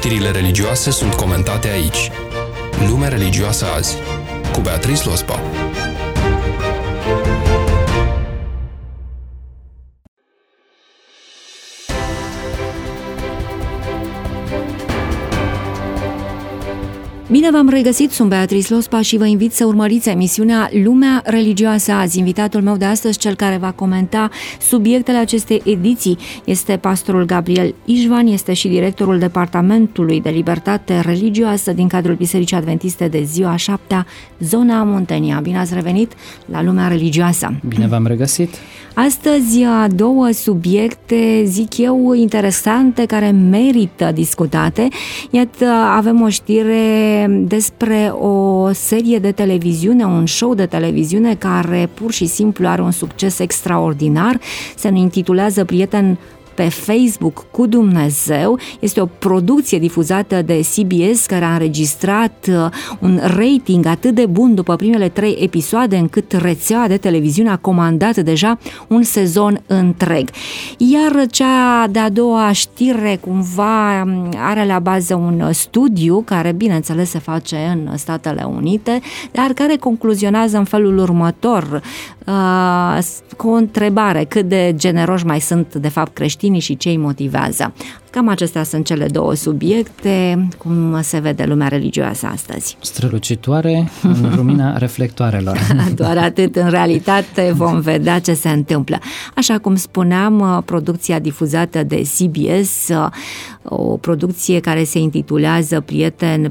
Știrile religioase sunt comentate aici. Lumea religioasă azi, cu Beatrice Lospa. Bine v-am regăsit, sunt Beatrice Lospa și vă invit să urmăriți emisiunea Lumea religioasă azi. Invitatul meu de astăzi, cel care va comenta subiectele acestei ediții, este pastorul Gabriel Ișvan, este și directorul Departamentului de Libertate Religioasă din cadrul Bisericii Adventiste de Ziua a 7-a, zona Muntenia. Bine ați revenit la Lumea religioasă! Bine v-am regăsit! Astăzi două subiecte, zic eu, interesante, care merită discutate. Iată, avem o știre despre o serie de televiziune, un show de televiziune care pur și simplu are un succes extraordinar. Se intitulează Prieten pe Facebook cu Dumnezeu. Este o producție difuzată de CBS care a înregistrat un rating atât de bun după primele 3 episoade încât rețeaua de televiziune a comandat deja un sezon întreg. Iar cea de-a doua știre cumva are la bază un studiu care, bineînțeles, se face în Statele Unite, dar care concluzionează în felul următor, cu o întrebare: cât de generoși mai sunt de fapt creștinii și ce îi motivează? Cam acestea sunt cele două subiecte, cum se vede lumea religioasă astăzi. Strălucitoare în lumina reflectoarelor. Doar atât, în realitate vom vedea ce se întâmplă. Așa cum spuneam, producția difuzată de CBS, o producție care se intitulează Prieten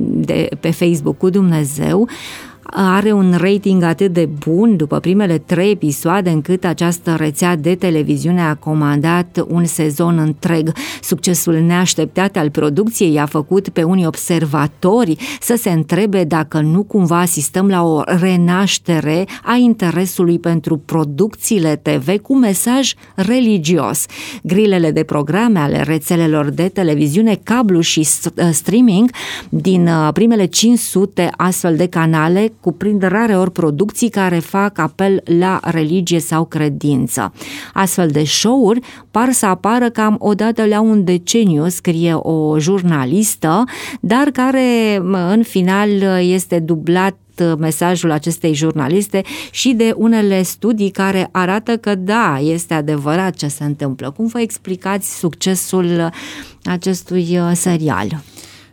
pe Facebook cu Dumnezeu, are un rating atât de bun după primele 3 episoade încât această rețea de televiziune a comandat un sezon întreg. Succesul neașteptat al producției a făcut pe unii observatori să se întrebe dacă nu cumva asistăm la o renaștere a interesului pentru producțiile TV cu mesaj religios. Grilele de programe ale rețelelor de televiziune, cablu și streaming din primele 500 astfel de canale cuprind rareori producții care fac apel la religie sau credință. Astfel de show-uri par să apară cam odată la un deceniu, scrie o jurnalistă, dar care în final este dublat mesajul acestei jurnaliste și de unele studii care arată că da, este adevărat ce se întâmplă. Cum vă explicați succesul acestui serial?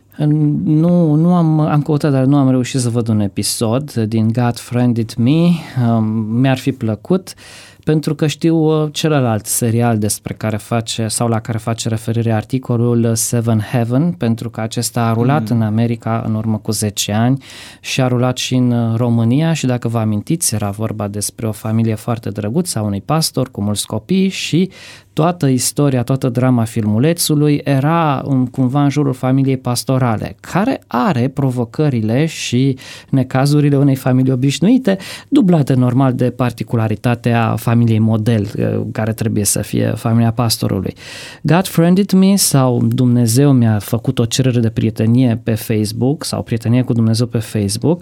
Nu am căutat, dar nu am reușit să văd un episod din God Friended Me. Mi-ar fi plăcut, pentru că știu celălalt serial despre care face sau la care face referire articolul, Seven Heaven, pentru că acesta a rulat în America în urmă cu 10 ani și a rulat și în România și dacă vă amintiți, era vorba despre o familie foarte drăguță a unui pastor cu mulți copii și toată istoria, toată drama filmulețului era cumva în jurul familiei pastorale, care are provocările și necazurile unei familii obișnuite, dublate normal de particularitatea familiei model, care trebuie să fie familia pastorului. God Friended Me sau Dumnezeu mi-a făcut o cerere de prietenie pe Facebook sau prietenie cu Dumnezeu pe Facebook,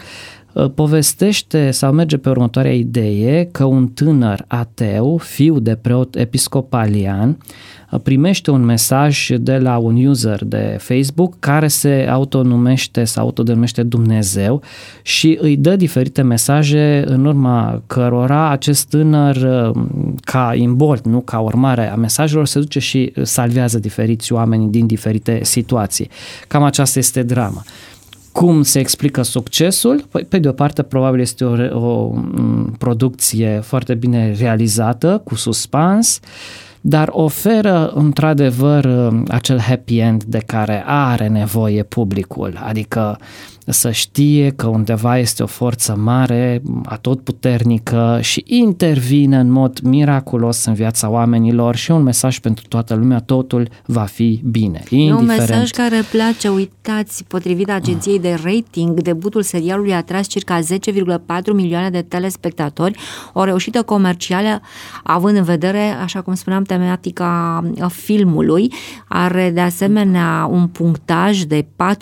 povestește sau merge pe următoarea idee că un tânăr ateu, fiu de preot episcopalian, primește un mesaj de la un user de Facebook care se autodenumește Dumnezeu și îi dă diferite mesaje în urma cărora acest tânăr, ca imbold, nu ca urmare a mesajelor, se duce și salvează diferiți oameni din diferite situații. Cam aceasta este drama. Cum se explică succesul? Păi, pe de o parte, probabil este o producție foarte bine realizată, cu suspans, dar oferă într-adevăr acel happy end de care are nevoie publicul, adică să știe că undeva este o forță mare, atotputernică și intervine în mod miraculos în viața oamenilor și un mesaj pentru toată lumea, totul va fi bine. E un mesaj care place, uitați, potrivit agenției de rating, debutul serialului a atras circa 10,4 milioane de telespectatori, o reușită comercială, având în vedere, așa cum spuneam, tematica filmului, are de asemenea un punctaj de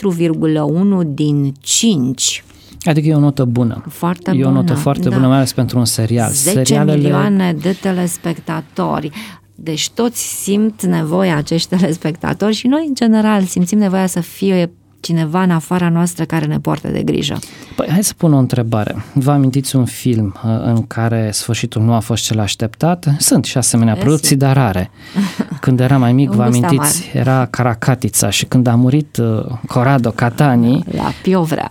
4,1 din 5. Adică e o notă bună. Foarte bună. E o notă foarte bună, mai ales pentru un serial. 10 milioane de telespectatori. Deci toți simt nevoia, acești telespectatori, și noi, în general, simțim nevoia să fie cineva în afara noastră care ne poartă de grijă. Păi, hai să pun o întrebare. Vă amintiți un film în care sfârșitul nu a fost cel așteptat? Sunt și asemenea producții, dar rare. Când era mai mic, vă amintiți, era Caracatița, și când a murit Corrado Catani la Piovra,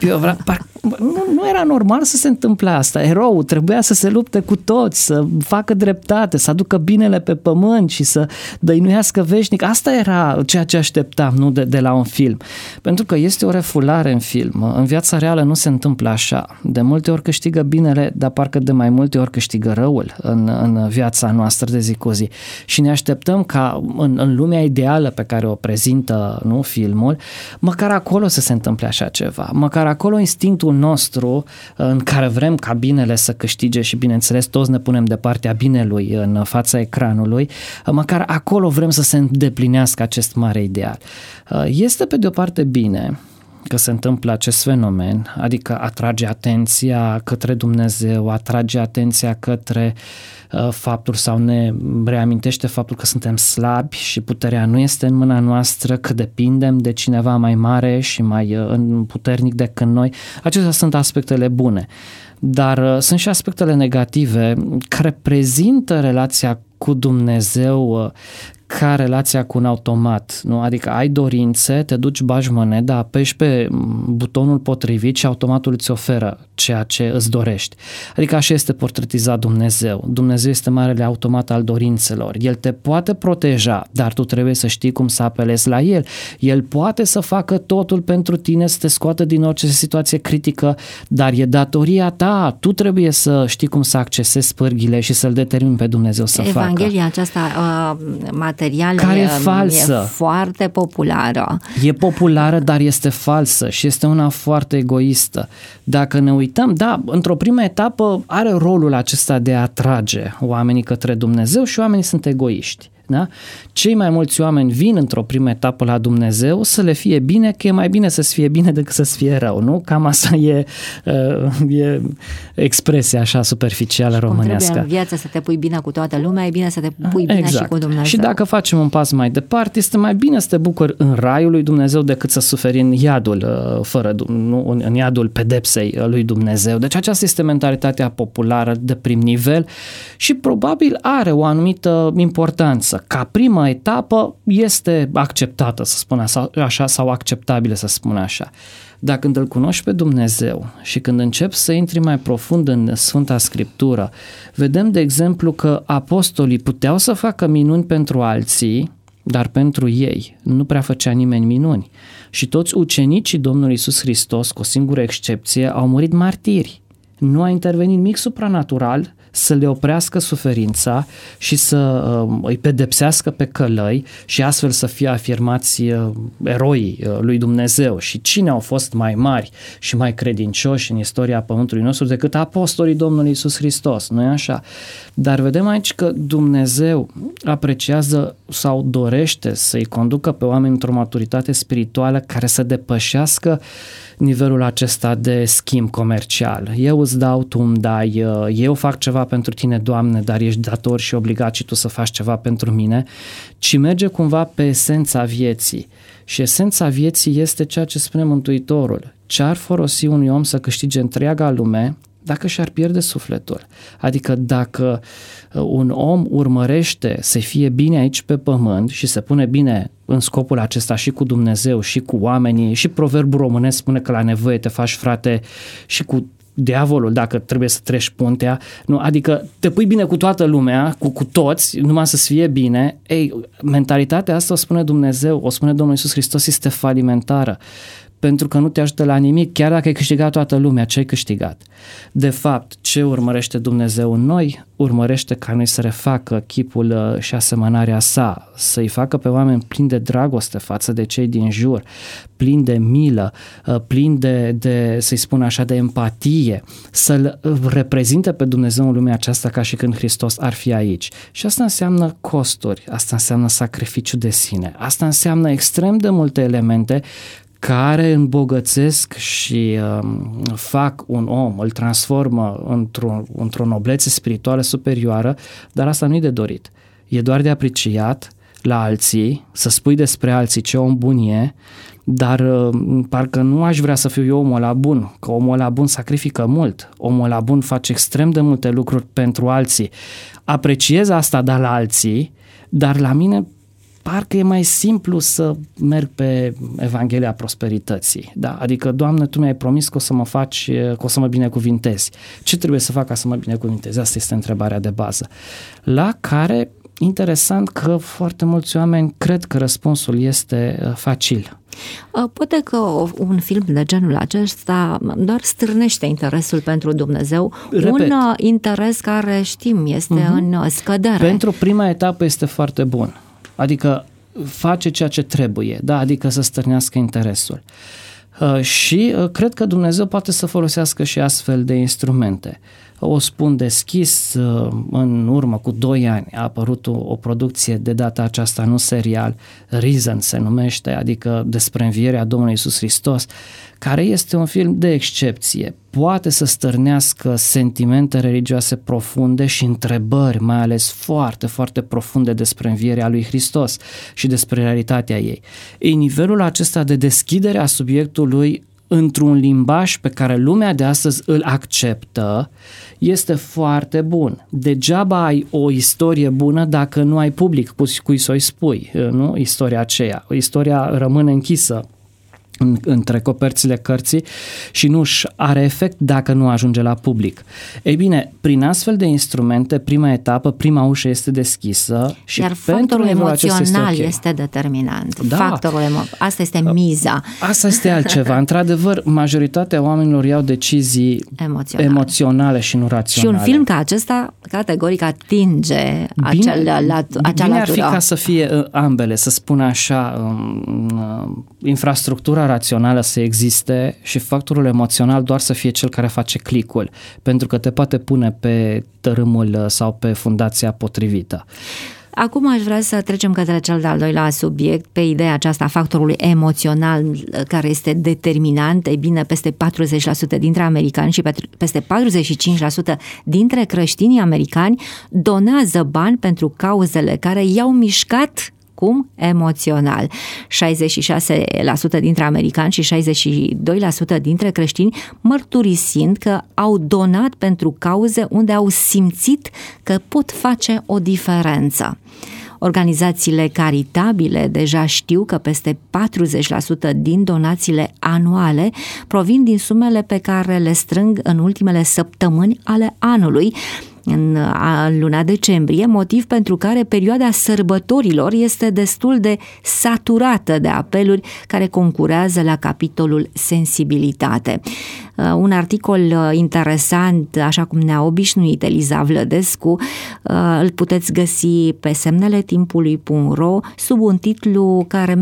nu era normal să se întâmple asta. Eroul trebuia să se lupte cu toți, să facă dreptate, să aducă binele pe pământ și să dăinuiască veșnic. Asta era ceea ce așteptam, nu de la un film. Pentru că este o refulare în film. În viața reală nu se întâmplă așa. De multe ori câștigă binele, dar parcă de mai multe ori câștigă răul în viața noastră de zi cu zi. Și ne așteptăm ca în lumea ideală pe care o prezintă, nu, filmul, măcar acolo să se întâmple așa ceva. Măcar acolo instinctul nostru în care vrem ca binele să câștige și, bineînțeles, toți ne punem de partea binelui în fața ecranului, măcar acolo vrem să se îndeplinească acest mare ideal. Este pe de o parte bine că se întâmplă acest fenomen, adică atrage atenția către Dumnezeu, atrage atenția către faptul sau ne reamintește faptul că suntem slabi și puterea nu este în mâna noastră, că depindem de cineva mai mare și mai puternic decât noi. Acestea sunt aspectele bune, dar sunt și aspectele negative care prezintă relația cu Dumnezeu ca relația cu un automat, nu? Adică ai dorințe, te duci, bagi moneda, apeși pe butonul potrivit și automatul îți oferă ceea ce îți dorești. Adică așa este portretizat Dumnezeu. Dumnezeu este marele automat al dorințelor. El te poate proteja, dar tu trebuie să știi cum să apelezi la El. El poate să facă totul pentru tine, să te scoată din orice situație critică, dar e datoria ta. Tu trebuie să știi cum să accesezi pârghile și să-L determini pe Dumnezeu să facă. Evanghelia aceasta materială care e falsă. E foarte populară. E populară, dar este falsă și este una foarte egoistă. Dacă ne uităm, da, într-o primă etapă are rolul acesta de a atrage oamenii către Dumnezeu și oamenii sunt egoiști. Da? Cei mai mulți oameni vin într-o primă etapă la Dumnezeu să le fie bine, că e mai bine să-ți fie bine decât să-ți fie rău, nu? Cam asta e expresia așa superficială românească. Cum trebuie în viață să te pui bine cu toată lumea, e bine să te pui bine și cu Dumnezeu. Și dacă facem un pas mai departe, este mai bine să te bucuri în raiul lui Dumnezeu decât să suferi în iadul, în iadul pedepsei lui Dumnezeu. Deci aceasta este mentalitatea populară de prim nivel și probabil are o anumită importanță. Ca primă etapă este acceptată, să spun așa, sau acceptabilă, să spun așa. Dar când îl cunoști pe Dumnezeu și când începi să intri mai profund în Sfânta Scriptură, vedem, de exemplu, că apostolii puteau să facă minuni pentru alții, dar pentru ei nu prea făcea nimeni minuni. Și toți ucenicii Domnului Iisus Hristos, cu o singură excepție, au murit martiri. Nu a intervenit nimic supranatural să le oprească suferința și să îi pedepsească pe călăi și astfel să fie afirmați eroii lui Dumnezeu. Și cine au fost mai mari și mai credincioși în istoria pământului nostru decât apostolii Domnului Iisus Hristos, nu-i așa? Dar vedem aici că Dumnezeu apreciază sau dorește să-i conducă pe oameni într-o maturitate spirituală care să depășească nivelul acesta de schimb comercial. Eu îți dau, tu îmi dai, eu fac ceva pentru tine, Doamne, dar ești dator și obligat și tu să faci ceva pentru mine, ci merge cumva pe esența vieții. Și esența vieții este ceea ce spune Mântuitorul. Ce-ar folosi unui om să câștige întreaga lume dacă și-ar pierde sufletul? Adică dacă un om urmărește să fie bine aici pe pământ și se pune bine în scopul acesta și cu Dumnezeu și cu oamenii, și proverbul românesc spune că la nevoie te faci frate și cu diavolul dacă trebuie să treci puntea, nu? Adică te pui bine cu toată lumea, cu toți, numai să-ți fie bine. Ei, mentalitatea asta, o spune Dumnezeu, o spune Domnul Iisus Hristos, este falimentară. Pentru că nu te ajută la nimic, chiar dacă ai câștigat toată lumea, ce ai câștigat? De fapt, ce urmărește Dumnezeu în noi? Urmărește ca noi să refacă chipul și asemănarea sa, să-i facă pe oameni plini de dragoste față de cei din jur, plini de milă, plini de, să-i spun așa, de empatie, să-L reprezinte pe Dumnezeu în lumea aceasta ca și când Hristos ar fi aici. Și asta înseamnă costuri, asta înseamnă sacrificiu de sine, asta înseamnă extrem de multe elemente care îmbogățesc și fac un om, îl transformă într-o noblețe spirituală superioară, dar asta nu-i de dorit. e doar de apreciat la alții, să spui despre alții ce om bun e, dar parcă nu aș vrea să fiu eu omul ăla bun, că omul ăla bun sacrifică mult, omul ăla bun face extrem de multe lucruri pentru alții. Apreciez asta de la alții, dar la mine parcă e mai simplu să merg pe Evanghelia prosperității. Da? Adică, Doamne, Tu mi-ai promis că o să mă binecuvintezi. Ce trebuie să fac ca să mă binecuvintezi? Asta este întrebarea de bază. La care, interesant că foarte mulți oameni cred că răspunsul este facil. Poate că un film de genul acesta doar stârnește interesul pentru Dumnezeu. Repet. Un interes care știm este în scădere. Pentru prima etapă este foarte bun. Adică face ceea ce trebuie, da? Adică să stârnească interesul. Și cred că Dumnezeu poate să folosească și astfel de instrumente. O spun deschis, în urmă cu 2 ani a apărut o producție, de data aceasta nu serial, Risen se numește, adică despre învierea Domnului Iisus Hristos, care este un film de excepție. Poate să stârnească sentimente religioase profunde și întrebări, mai ales foarte, foarte profunde despre învierea lui Hristos și despre realitatea ei. În nivelul acesta de deschidere a subiectului într-un limbaj pe care lumea de astăzi îl acceptă, este foarte bun. Degeaba ai o istorie bună dacă nu ai public cui să-i spui, nu? Istoria aceea. Istoria rămâne închisă între coperțile cărții și nu își are efect dacă nu ajunge la public. Ei bine, prin astfel de instrumente, prima etapă, prima ușă este deschisă și iar factorul emoțional este determinant. Da. Asta este miza. Asta este altceva. Într-adevăr, majoritatea oamenilor iau decizii emoționale și nu raționale. Și un film ca acesta categoric atinge acea latură. Bine ar fi ca să fie ambele, să spun așa, infrastructura rațională să existe și factorul emoțional doar să fie cel care face clicul, pentru că te poate pune pe tărâmul sau pe fundația potrivită. Acum aș vrea să trecem către cel de-al doilea subiect, pe ideea aceasta a factorului emoțional care este determinant. Ei bine, peste 40% dintre americani și peste 45% dintre creștinii americani donează bani pentru cauzele care i-au mișcat emoțional. 66% dintre americani și 62% dintre creștini mărturisind că au donat pentru cauze unde au simțit că pot face o diferență. Organizațiile caritabile deja știu că peste 40% din donațiile anuale provin din sumele pe care le strâng în ultimele săptămâni ale anului, în luna decembrie, motiv pentru care perioada sărbătorilor este destul de saturată de apeluri care concurează la capitolul sensibilitate. Un articol interesant, așa cum ne-a obișnuit Eliza Vlădescu, îl puteți găsi pe semneletimpului.ro sub un titlu care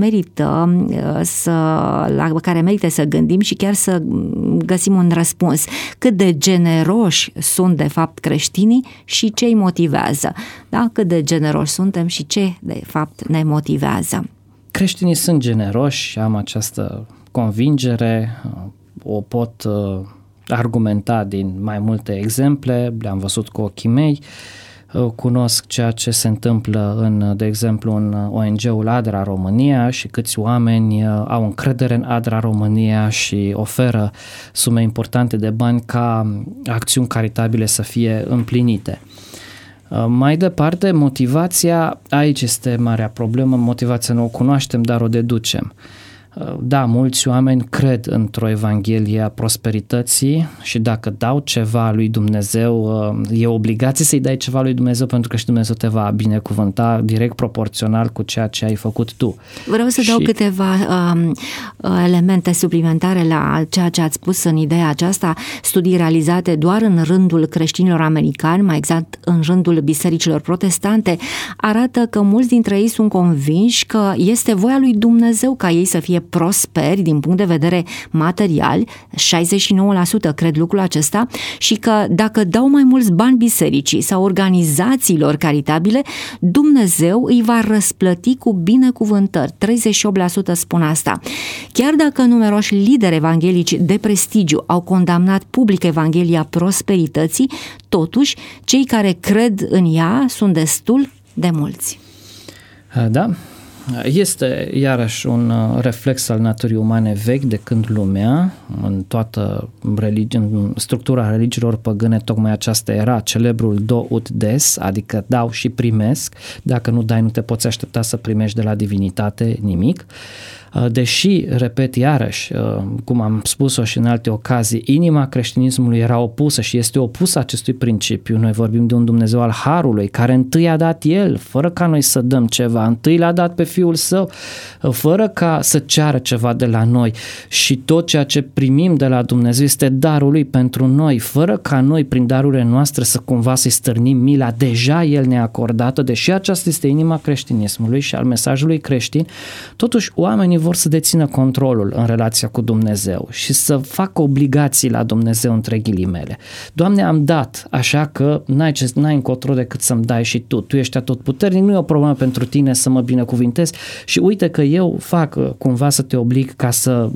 la care merită să gândim și chiar să găsim un răspuns. Cât de generoși sunt de fapt creștinii și ce îi motivează. Da? Cât de generoși suntem și ce de fapt ne motivează. Creștinii sunt generoși, am această convingere, o pot argumenta din mai multe exemple, le-am văzut cu ochii mei, cunosc ceea ce se întâmplă de exemplu, în ONG-ul ADRA România și câți oameni au încredere în ADRA România și oferă sume importante de bani ca acțiuni caritabile să fie împlinite. Mai departe, motivația, aici este marea problemă, motivația nu o cunoaștem, dar o deducem. Da, mulți oameni cred într-o evanghelie a prosperității și dacă dau ceva lui Dumnezeu, e obligație să-i dai ceva lui Dumnezeu pentru că și Dumnezeu te va binecuvânta direct proporțional cu ceea ce ai făcut tu. Vreau să dau câteva elemente suplimentare la ceea ce ați spus în ideea aceasta. Studii realizate doar în rândul creștinilor americani, mai exact în rândul bisericilor protestante, arată că mulți dintre ei sunt convinși că este voia lui Dumnezeu ca ei să fie prosperi din punct de vedere material, 69% cred lucrul acesta, și că dacă dau mai mulți bani bisericii sau organizațiilor caritabile, Dumnezeu îi va răsplăti cu binecuvântări. 38% spun asta. Chiar dacă numeroși lideri evanghelici de prestigiu au condamnat public Evanghelia prosperității, totuși, cei care cred în ea sunt destul de mulți. Da, este iarăși un reflex al naturii umane vechi de când lumea, în toată în structura religiilor păgâne, tocmai aceasta era celebrul do ut des, adică dau și primesc, dacă nu dai nu te poți aștepta să primești de la divinitate nimic. Deși, repet iarăși, cum am spus-o și în alte ocazii, inima creștinismului era opusă și este opusă acestui principiu. Noi vorbim de un Dumnezeu al Harului, care întâi a dat El, fără ca noi să dăm ceva, întâi l-a dat pe Fiul Său, fără ca să ceară ceva de la noi, și tot ceea ce primim de la Dumnezeu este darul Lui pentru noi, fără ca noi prin darurile noastre să cumva să-i stârnim mila, deja El ne-a acordat-o, deși aceasta este inima creștinismului și al mesajului creștin. Totuși oamenii vor să dețină controlul în relația cu Dumnezeu și să facă obligații la Dumnezeu între ghilimele. Doamne, am dat, așa că n-ai încotro decât să-mi dai și Tu ești atotputernic, nu e o problemă pentru Tine să mă binecuvintezi și uite că eu fac cumva să te oblig ca să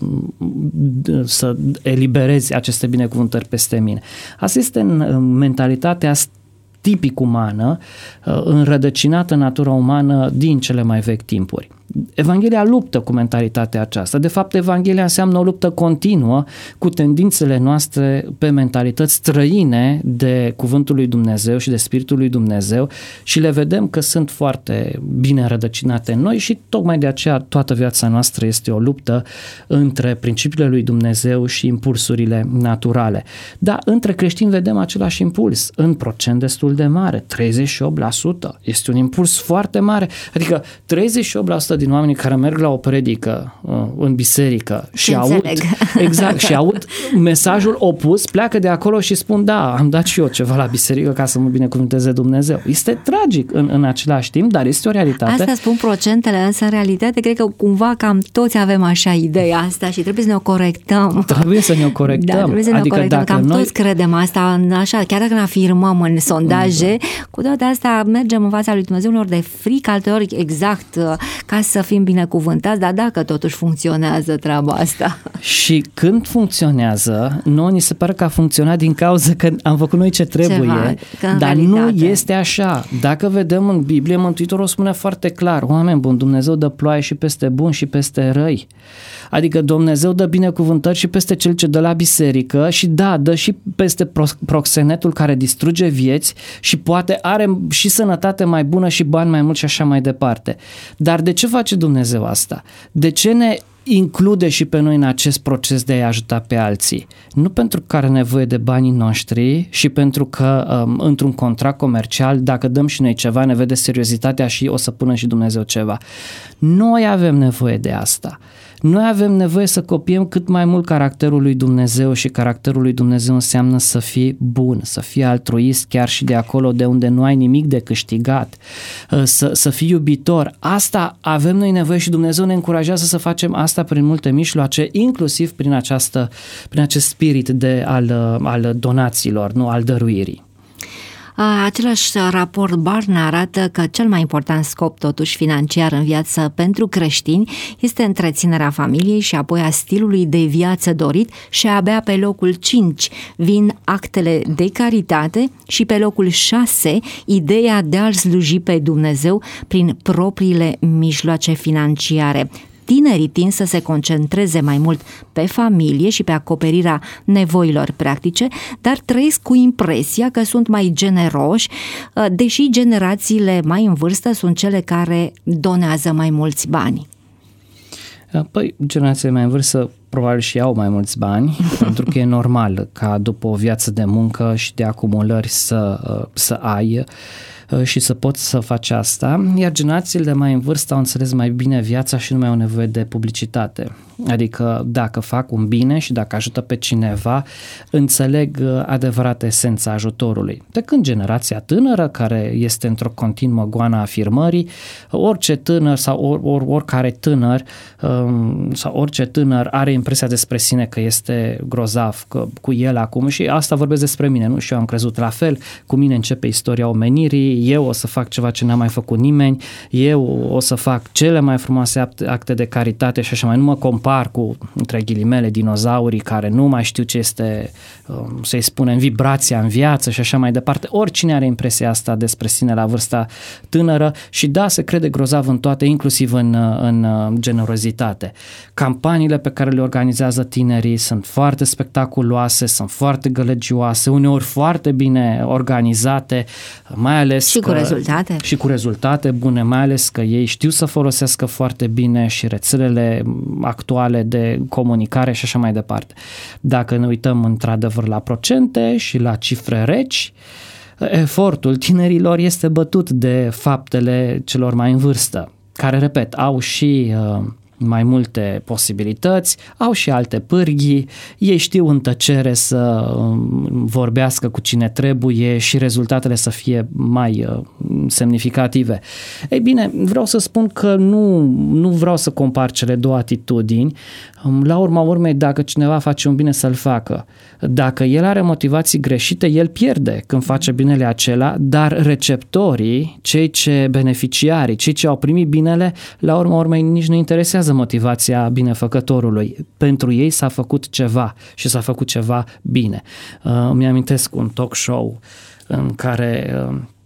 eliberezi aceste binecuvântări peste mine. Asta este mentalitatea tipic umană, înrădăcinată în natura umană din cele mai vechi timpuri. Evanghelia luptă cu mentalitatea aceasta. De fapt, Evanghelia înseamnă o luptă continuă cu tendințele noastre pe mentalități străine de Cuvântul lui Dumnezeu și de Spiritul lui Dumnezeu și le vedem că sunt foarte bine înrădăcinate în noi și tocmai de aceea toată viața noastră este o luptă între principiile lui Dumnezeu și impulsurile naturale. Da, între creștini vedem același impuls, în procent destul de mare, 38%. Este un impuls foarte mare, adică 38% din oamenii care merg la o predică în biserică și aud mesajul opus, pleacă de acolo și spun da, am dat și eu ceva la biserică ca să mă binecuvânteze Dumnezeu. Este tragic în același timp, dar este o realitate. Asta spun procentele, însă în realitate cred că cumva cam toți avem așa ideea asta și trebuie să ne o corectăm. Trebuie să ne o corectăm. Da, trebuie să ne o corectăm, cam toți credem asta, așa, chiar dacă ne afirmăm în sondaje, cu toate astea mergem în fața lui Dumnezeu unor de frică, alteori exact ca să fim binecuvântați, dar dacă totuși funcționează treaba asta. Și când funcționează, nouă ni se pare că a funcționat din cauza că am făcut noi ce trebuie, dar nu este așa. Dacă vedem în Biblie, Mântuitorul spune foarte clar, oameni buni, Dumnezeu dă ploaie și peste buni și peste răi. Adică Dumnezeu dă binecuvântări și peste cel ce dă la biserică și da, dă și peste proxenetul care distruge vieți și poate are și sănătate mai bună și bani mai mulți și așa mai departe. Dar de ce face Dumnezeu asta? De ce ne include și pe noi în acest proces de a ajuta pe alții? Nu pentru că are nevoie de banii noștri și pentru că într-un contract comercial, dacă dăm și noi ceva, ne vede seriozitatea și o să pună și Dumnezeu ceva. Noi avem nevoie de asta. Noi avem nevoie să copiem cât mai mult caracterul lui Dumnezeu și caracterul lui Dumnezeu înseamnă să fii bun, să fii altruist chiar și de acolo de unde nu ai nimic de câștigat, să fii iubitor. Asta avem noi nevoie și Dumnezeu ne încurajează să facem asta prin multe mijloace, inclusiv prin acest spirit al donațiilor, nu al dăruirii. Același raport Barna arată că cel mai important scop totuși financiar în viață pentru creștini este întreținerea familiei și apoi a stilului de viață dorit și abia pe locul 5 vin actele de caritate și pe locul 6 ideea de a-L sluji pe Dumnezeu prin propriile mijloace financiare. Tinerii tind să se concentreze mai mult pe familie și pe acoperirea nevoilor practice, dar trăiesc cu impresia că sunt mai generoși, deși generațiile mai în vârstă sunt cele care donează mai mulți bani. Păi, generațiile mai în vârstă probabil și au mai mulți bani, pentru că e normal ca după o viață de muncă și de acumulări să ai și să poți să faci asta, iar generațiile de mai în vârstă au înțeles mai bine viața și nu mai au nevoie de publicitate. Adică dacă fac un bine și dacă ajută pe cineva, înțeleg adevărata esența ajutorului. De când generația tânără, care este într-o continuă goană a afirmării, orice tânăr sau oricare tânăr sau orice tânăr are impresia despre sine că este grozav cu el acum și asta vorbesc despre mine, nu? Și eu am crezut la fel, cu mine începe istoria omenirii, și eu o să fac ceva ce n-a mai făcut nimeni, eu o să fac cele mai frumoase acte de caritate și așa mai. Nu mă compar cu, între ghilimele, dinozaurii care nu mai știu ce este, să-i spunem, vibrația în viață și așa mai departe. Oricine are impresia asta despre sine la vârsta tânără și da, se crede grozav în toate, inclusiv în generozitate. Campaniile pe care le organizează tinerii sunt foarte spectaculoase, sunt foarte gălăgioase, uneori foarte bine organizate, mai ales și cu rezultate. Și cu rezultate bune, mai ales că ei știu să folosească foarte bine și rețelele actuale de comunicare și așa mai departe. Dacă ne uităm într-adevăr la procente și la cifre reci, efortul tinerilor este bătut de faptele celor mai în vârstă, care, repet, au și mai multe posibilități, au și alte pârghii, ei știu în tăcere să vorbească cu cine trebuie și rezultatele să fie mai semnificative. Ei bine, vreau să spun că nu vreau să compar cele două atitudini. La urma urmei, dacă cineva face un bine, să-l facă. Dacă el are motivații greșite, el pierde când face binele acela, dar receptorii, beneficiarii, cei ce au primit binele, la urma urmei nici nu interesează motivația binefăcătorului. Pentru ei s-a făcut ceva și s-a făcut ceva bine. Îmi amintesc un talk show în care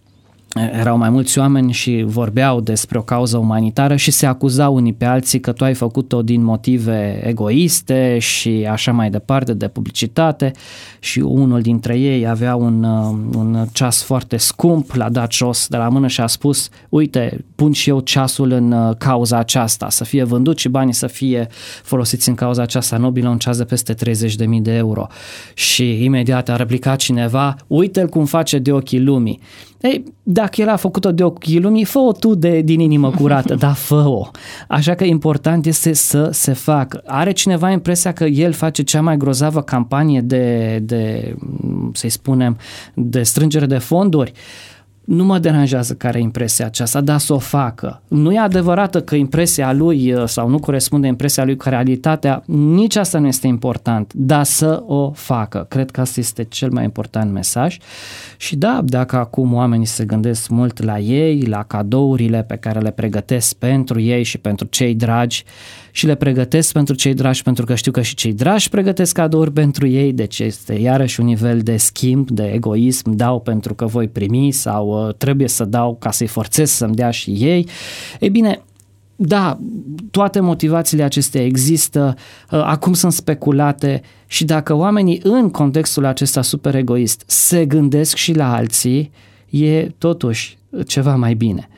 erau mai mulți oameni și vorbeau despre o cauză umanitară și se acuzau unii pe alții că tu ai făcut-o din motive egoiste și așa mai departe, de publicitate, și unul dintre ei avea un ceas foarte scump, l-a dat jos de la mână și a spus: uite, pun și eu ceasul în cauza aceasta, să fie vândut și banii să fie folosiți în cauza aceasta nobilă, un ceas de peste 30.000 de euro. Și imediat a replicat cineva: uite-l cum face de ochii lumii. Ei, dacă el a făcut-o de ochii lumii, fă-o tu din inimă curată, dar fă-o. Așa că important este să se facă. Are cineva impresia că el face cea mai grozavă campanie de să-i spunem, de strângere de fonduri? Nu mă deranjează că are impresia aceasta, dar să o facă. Nu e adevărată că impresia lui sau nu corespunde impresia lui cu realitatea, nici asta nu este important, dar să o facă. Cred că asta este cel mai important mesaj. Și da, dacă acum oamenii se gândesc mult la ei, la cadourile pe care le pregătesc pentru ei și pentru cei dragi, și le pregătesc pentru cei dragi pentru că știu că și cei dragi pregătesc cadouri pentru ei, deci este iarăși un nivel de schimb, de egoism, dau pentru că voi primi sau trebuie să dau ca să-i forțez să-mi dea și ei. Ei bine, da, toate motivațiile acestea există, acum sunt speculate și dacă oamenii în contextul acesta super egoist se gândesc și la alții, e totuși ceva mai bine.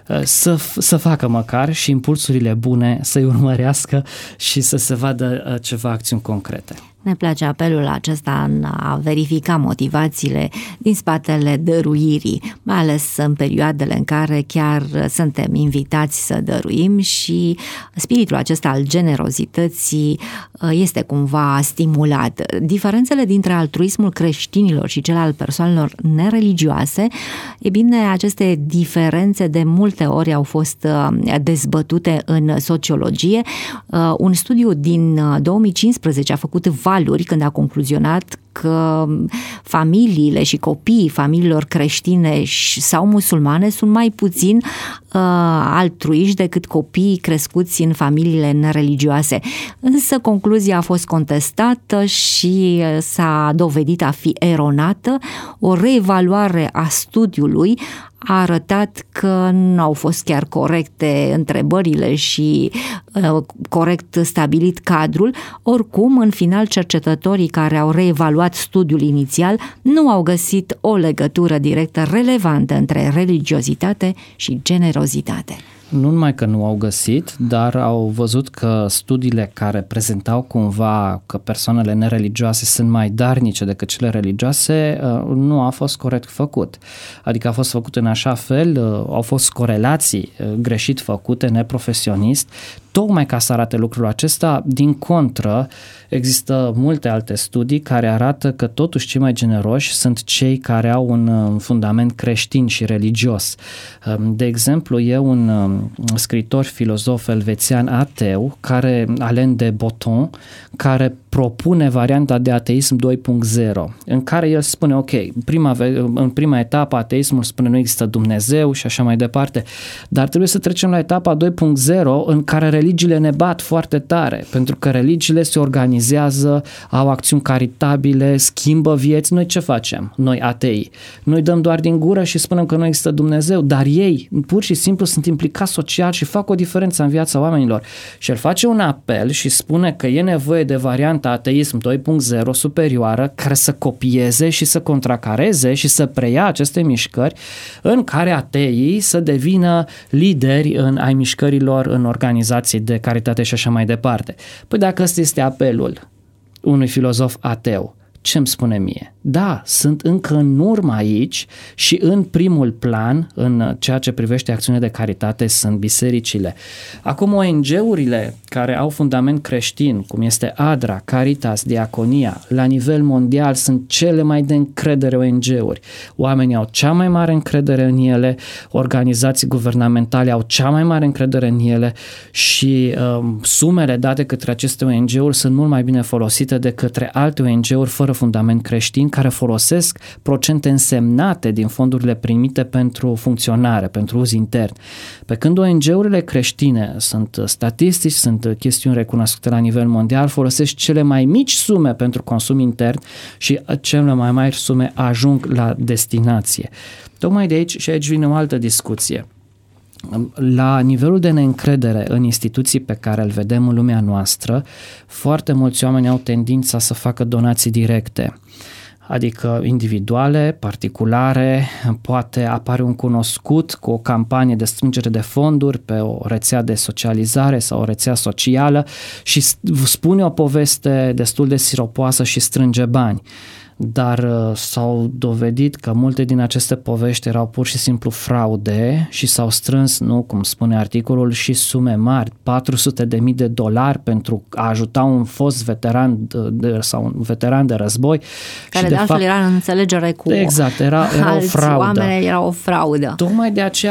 Să facă măcar și impulsurile bune să-i urmărească și să se vadă ceva acțiuni concrete. Ne place apelul acesta în a verifica motivațiile din spatele dăruirii, mai ales în perioadele în care chiar suntem invitați să dăruim și spiritul acesta al generozității este cumva stimulat. Diferențele dintre altruismul creștinilor și cel al persoanelor nereligioase, e bine, aceste diferențe de multe ori au fost dezbătute în sociologie. Un studiu din 2015 a făcut valuri când a concluzionat că familiile și copiii familiilor creștine sau musulmane sunt mai puțin altruiști decât copiii crescuți în familiile nereligioase. Însă concluzia a fost contestată și s-a dovedit a fi eronată. O reevaluare a studiului a arătat că nu au fost chiar corecte întrebările și corect stabilit cadrul. Oricum, în final, cercetătorii care au reevaluat studiul inițial nu au găsit o legătură directă relevantă între religiozitate și generozitate. Nu numai că nu au găsit, dar au văzut că studiile care prezentau cumva că persoanele nereligioase sunt mai darnice decât cele religioase, nu a fost corect făcut. Adică a fost făcut în așa fel, au fost corelații greșit făcute, neprofesionist, tocmai ca să arate lucrul acesta. Din contră, există multe alte studii care arată că totuși cei mai generoși sunt cei care au un fundament creștin și religios. De exemplu, e un scriitor filozof elvețian ateu, Alain de Botton, care propune varianta de ateism 2.0, în care el spune, ok, în prima etapă ateismul spune nu există Dumnezeu și așa mai departe, dar trebuie să trecem la etapa 2.0 în care religiile ne bat foarte tare, pentru că religiile se organizează, au acțiuni caritabile, schimbă vieți. Noi ce facem? Noi atei. Noi dăm doar din gură și spunem că nu există Dumnezeu, dar ei pur și simplu sunt implicați social și fac o diferență în viața oamenilor. Și el face un apel și spune că e nevoie de varianta ateism 2.0 superioară care să copieze și să contracareze și să preia aceste mișcări în care ateii să devină lideri ai mișcărilor în organizații de caritate și așa mai departe. Păi dacă ăsta este apelul unui filozof ateu, ce îmi spune mie? Da, sunt încă în urmă aici și în primul plan, în ceea ce privește acțiunea de caritate, sunt bisericile. Acum ONG-urile care au fundament creștin, cum este ADRA, Caritas, Diaconia, la nivel mondial sunt cele mai de încredere ONG-uri. Oamenii au cea mai mare încredere în ele, organizații guvernamentale au cea mai mare încredere în ele și sumele date către aceste ONG-uri sunt mult mai bine folosite de către alte ONG-uri fără fundament creștin, care folosesc procente însemnate din fondurile primite pentru funcționare, pentru uz intern. Pe când ONG-urile creștine sunt statistici, sunt chestiuni recunoscute la nivel mondial, folosesc cele mai mici sume pentru consum intern și cele mai mari sume ajung la destinație. Tocmai de aici, și aici vine o altă discuție. La nivelul de neîncredere în instituții pe care îl vedem în lumea noastră, foarte mulți oameni au tendința să facă donații directe, adică individuale, particulare, poate apare un cunoscut cu o campanie de strângere de fonduri pe o rețea de socializare sau o rețea socială și spune o poveste destul de siropoasă și strânge bani. Dar s-au dovedit că multe din aceste povești erau pur și simplu fraude și s-au strâns, nu cum spune articolul, și sume mari, $400,000 pentru a ajuta un fost veteran sau un veteran de război. Care de altfel era în înțelegere cu exact, era o fraudă. Oameni, era o fraudă. Tocmai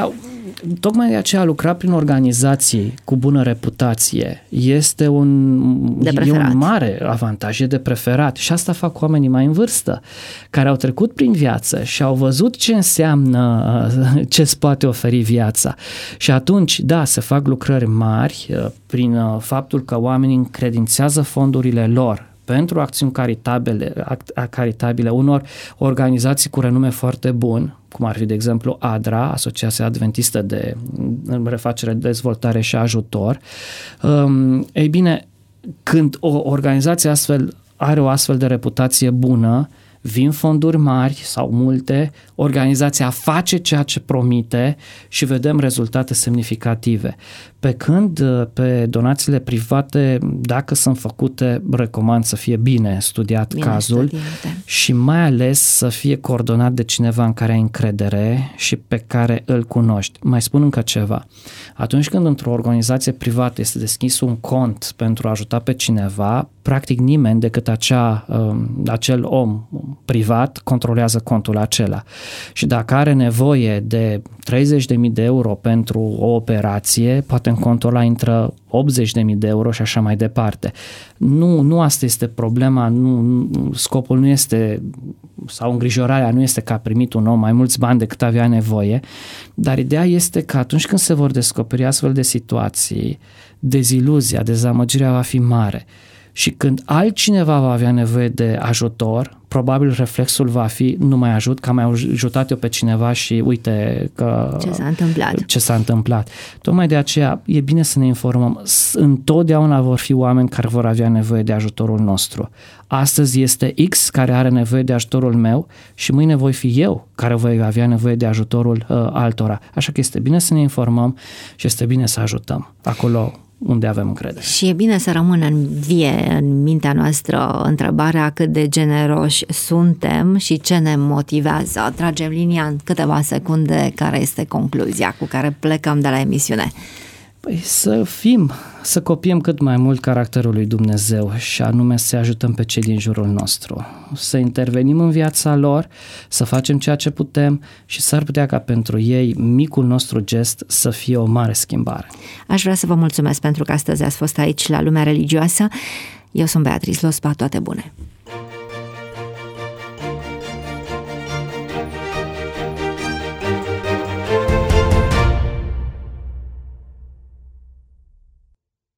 de aceea lucra prin organizații cu bună reputație e un mare avantaj, e de preferat și asta fac oamenii mai în vârstă, care au trecut prin viață și au văzut ce înseamnă, ce îți poate oferi viața. Și atunci, da, se fac lucrări mari prin faptul că oamenii încredințează fondurile lor pentru acțiuni caritabile unor organizații cu renume foarte bun, cum ar fi, de exemplu, ADRA, Asociația Adventistă de Refacere, Dezvoltare și Ajutor. Ei bine, când o organizație astfel are o astfel de reputație bună, vin fonduri mari sau multe, organizația face ceea ce promite și vedem rezultate semnificative. Pe când pe donațiile private, dacă sunt făcute, recomand să fie bine studiat cazul și mai ales să fie coordonat de cineva în care ai încredere și pe care îl cunoști. Mai spun încă ceva. Atunci când într-o organizație privată este deschis un cont pentru a ajuta pe cineva, practic nimeni decât acel om privat controlează contul acela. Și dacă are nevoie de €30,000 pentru o operație, poate în contul ăla intră €80,000 și așa mai departe. Nu asta este problema, scopul nu este, sau îngrijorarea nu este că a primit un om mai mulți bani decât avea nevoie, dar ideea este că atunci când se vor descoperi astfel de situații, deziluzia, dezamăgirea va fi mare. Și când altcineva va avea nevoie de ajutor, probabil reflexul va fi nu mai ajut, că am mai ajutat eu pe cineva și uite că ce s-a întâmplat. Tocmai de aceea e bine să ne informăm. Întotdeauna vor fi oameni care vor avea nevoie de ajutorul nostru. Astăzi este X care are nevoie de ajutorul meu și mâine voi fi eu care voi avea nevoie de ajutorul altora. Așa că este bine să ne informăm și este bine să ajutăm acolo unde avem încredere. Și e bine să rămână în mintea noastră întrebarea cât de generoși suntem și ce ne motivează. Tragem linia în câteva secunde, care este concluzia cu care plecăm de la emisiune. Păi să copiem cât mai mult caracterul lui Dumnezeu și anume să ajutăm pe cei din jurul nostru, să intervenim în viața lor, să facem ceea ce putem și s-ar putea ca pentru ei micul nostru gest să fie o mare schimbare. Aș vrea să vă mulțumesc pentru că astăzi ați fost aici la Lumea Religioasă. Eu sunt Beatrice Lospa, toate bune!